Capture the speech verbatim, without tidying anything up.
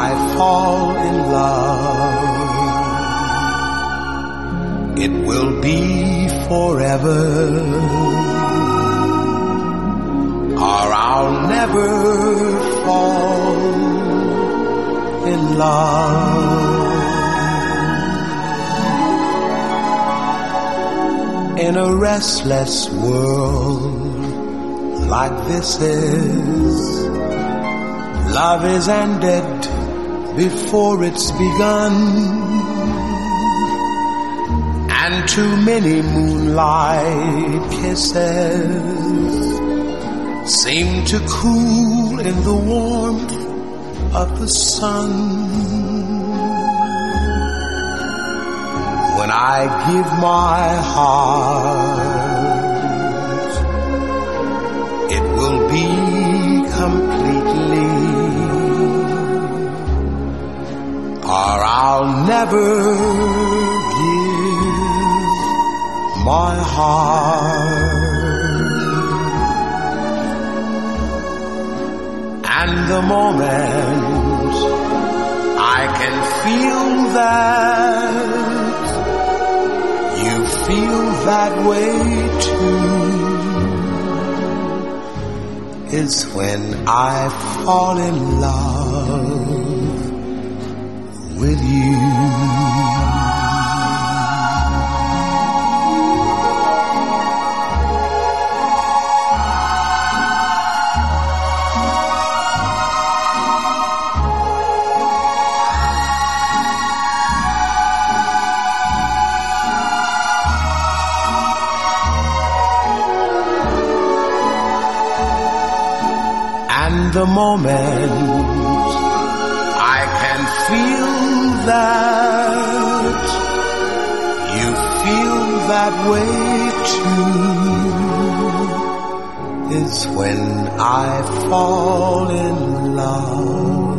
I fall in love, it will be forever, or I'll never fall in love. In a restless world like this is, love is ended before it's begun, and too many moonlight kisses seem to cool in the warmth of the sun. When I give my heart, it will be completely, or I'll never give my heart. And the moment I can feel that you feel that way too is when I fall in love with you. The moment I can feel that you feel that way too is when I fall in love